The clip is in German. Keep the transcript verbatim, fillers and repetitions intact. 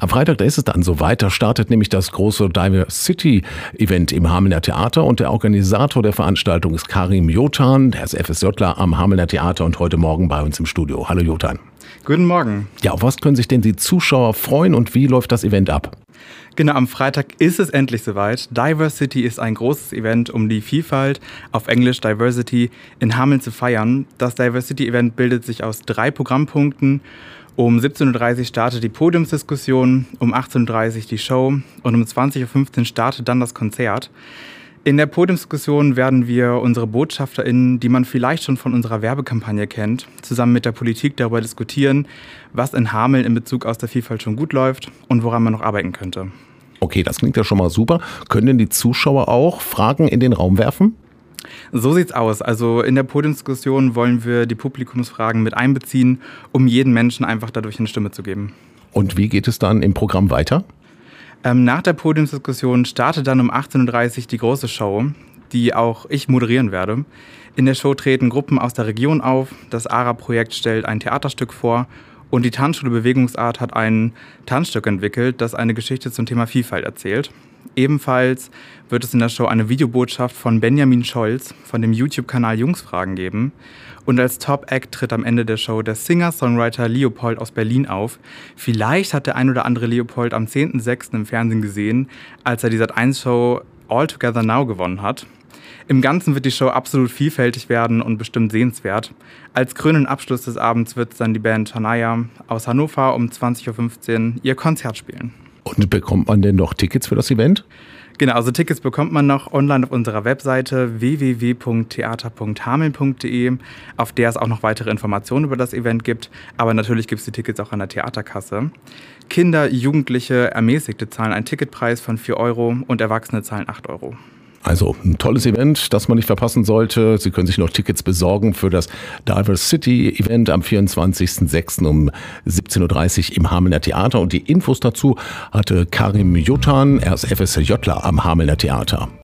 Am Freitag, da ist es dann soweit, da startet nämlich das große Diversity-Event im Hamelner Theater und der Organisator der Veranstaltung ist Karim Jotan, der ist FSJler am Hamelner Theater und heute Morgen bei uns im Studio. Hallo Jotan. Guten Morgen. Ja, auf was können sich denn die Zuschauer freuen und wie läuft das Event ab? Genau, am Freitag ist es endlich soweit. Diversity ist ein großes Event, um die Vielfalt, auf Englisch Diversity, in Hameln zu feiern. Das Diversity-Event bildet sich aus drei Programmpunkten. Um siebzehn Uhr dreißig startet die Podiumsdiskussion, um achtzehn Uhr dreißig die Show und um zwanzig Uhr fünfzehn startet dann das Konzert. In der Podiumsdiskussion werden wir unsere BotschafterInnen, die man vielleicht schon von unserer Werbekampagne kennt, zusammen mit der Politik darüber diskutieren, was in Hameln in Bezug aus der Vielfalt schon gut läuft und woran man noch arbeiten könnte. Okay, das klingt ja schon mal super. Können denn die Zuschauer auch Fragen in den Raum werfen? So sieht's aus. Also in der Podiumsdiskussion wollen wir die Publikumsfragen mit einbeziehen, um jedem Menschen einfach dadurch eine Stimme zu geben. Und wie geht es dann im Programm weiter? Ähm, nach der Podiumsdiskussion startet dann um achtzehn Uhr dreißig die große Show, die auch ich moderieren werde. In der Show treten Gruppen aus der Region auf, das A R A-Projekt stellt ein Theaterstück vor und die Tanzschule Bewegungsart hat ein Tanzstück entwickelt, das eine Geschichte zum Thema Vielfalt erzählt. Ebenfalls wird es in der Show eine Videobotschaft von Benjamin Scholz von dem YouTube-Kanal Jungsfragen geben. Und als Top-Act tritt am Ende der Show der Singer-Songwriter Leopold aus Berlin auf. Vielleicht hat der ein oder andere Leopold am zehnten sechsten im Fernsehen gesehen, als er die Sat eins Show All Together Now gewonnen hat. Im Ganzen wird die Show absolut vielfältig werden und bestimmt sehenswert. Als krönenden Abschluss des Abends wird dann die Band Tanaya aus Hannover um zwanzig Uhr fünfzehn ihr Konzert spielen. Und bekommt man denn noch Tickets für das Event? Genau, also Tickets bekommt man noch online auf unserer Webseite w w w punkt theater punkt hameln punkt d e, auf der es auch noch weitere Informationen über das Event gibt. Aber natürlich gibt es die Tickets auch an der Theaterkasse. Kinder, Jugendliche, Ermäßigte zahlen einen Ticketpreis von vier Euro und Erwachsene zahlen acht Euro. Also ein tolles Event, das man nicht verpassen sollte. Sie können sich noch Tickets besorgen für das Diversity-Event am vierundzwanzigsten sechsten um siebzehn Uhr dreißig im Hamelner Theater. Und die Infos dazu hatte Karim Jotan, er ist FSJler am Hamelner Theater.